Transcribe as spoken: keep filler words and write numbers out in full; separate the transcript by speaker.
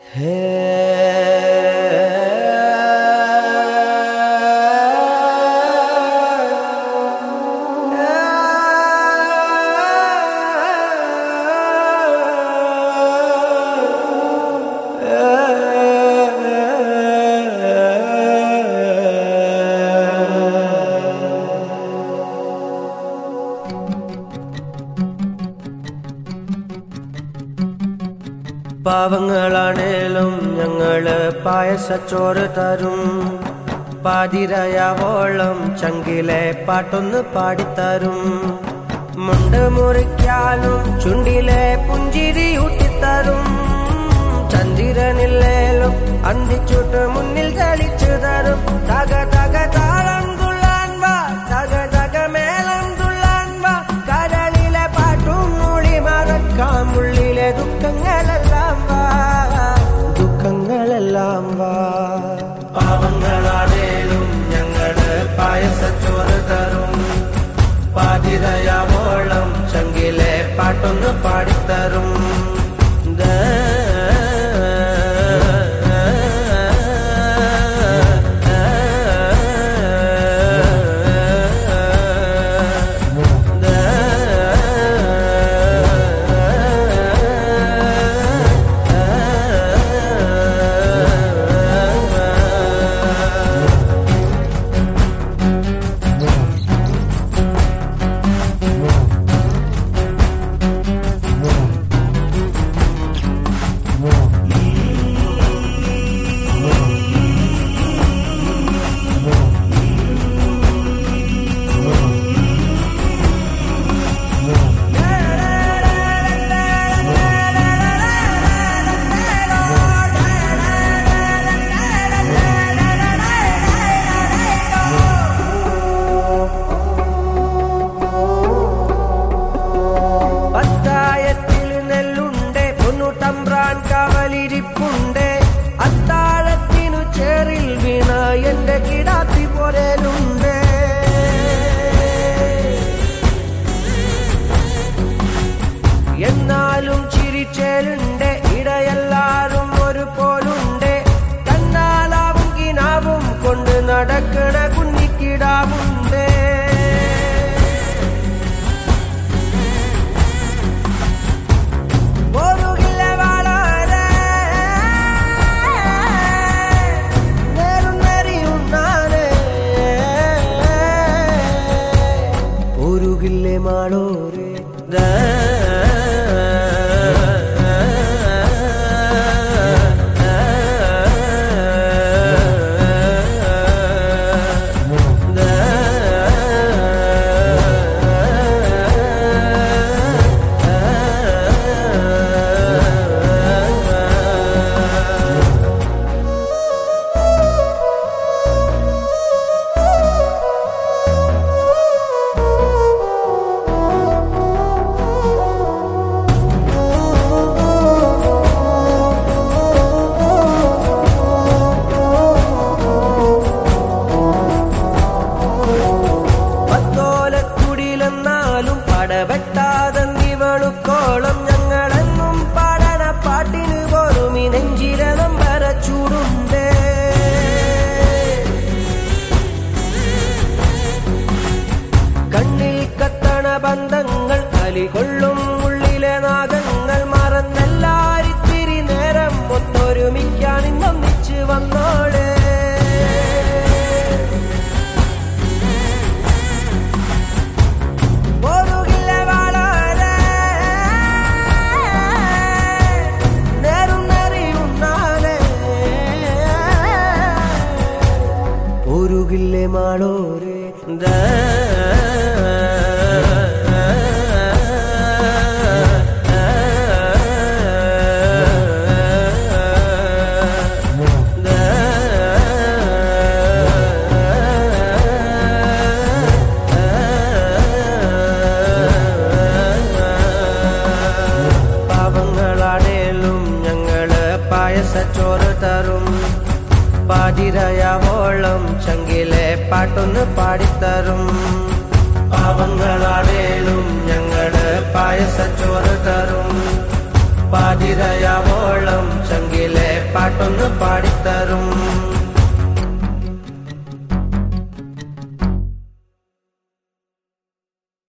Speaker 1: പാവങ്ങളാണേലും ഞങ്ങള് പായസച്ചോറ് തരും. പാതിരയാവോളം ചങ്കിലെ പാട്ടൊന്ന് പാടിത്തരും. മുണ്ട് മുറിക്കാനും ചുണ്ടിലെ പുഞ്ചിരി ഊട്ടിത്തരും. ചന്ദ്രനില്ലേലും അന്തിച്ചുട്ട് മുന്നിൽ തെളിച്ചു തരും. തക തക താളം തുള്ളാൻ വാ, തക തക മേളം തുള്ളാൻ വാ. കരളിലെ പാട്ടും മൂളി മറക്കാം ഉള്ളിലെ ദുഃഖങ്ങളെല്ലാം വാ, ദുഃഖങ്ങളെല്ലാം വാ. പാവങ്ങളാണേലും ഞങ്ങള് പായസച്ചോറ് തരും. പാതിരയാവോളം ചങ്കിലെ പാട്ടൊന്ന് പാടിത്തരും. കാവലിരിപ്പുണ്ട് അത്താഴത്തിനു ചേറിൽ വീണ എന്റെ കിടാത്തി പോരലുണ്ട്. എന്നാലും ചിരിച്ചേലുണ്ട് ഇടയെല്ലാരും ഒരു പോലുണ്ട്. കണ്ണാലാവും കിനാവും കൊണ്ട് നടക്കണ കുഞ്ഞിക്കിടാവുണ്ട്. മാളോരെ വെട്ടാതന്തിവളുക്കോളം ഞങ്ങളെന്നും പാടണ പാട്ടിന് പോലും ഈ നെഞ്ചിരതം വരച്ചൂടുണ്ട്. കണ്ണിൽ കത്തണ ബന്ധങ്ങൾ കലികൊള്ളും ഉള്ളിലെ നാഗങ്ങൾ മറന്നെല്ലാരിത്തിരി നേരം ഒത്തൊരുമിക്കാൻ ഇന്നൊന്നിച്ച് വന്നോളെ. ില്ലേ മാളോരെ പാവങ്ങളാണേലും ഞങ്ങള് പായസച്ചോറ് തരും. പാതിരയാവോളം ചങ്കിലെ പാട്ടൊന്ന് പാടിത്തരും. പാവങ്ങളാണേലും ഞങ്ങള് പായസച്ചോറ് തരും. പാതിരയാവോളം ചങ്കിലെ പാട്ടൊന്ന് പാടിത്തരും.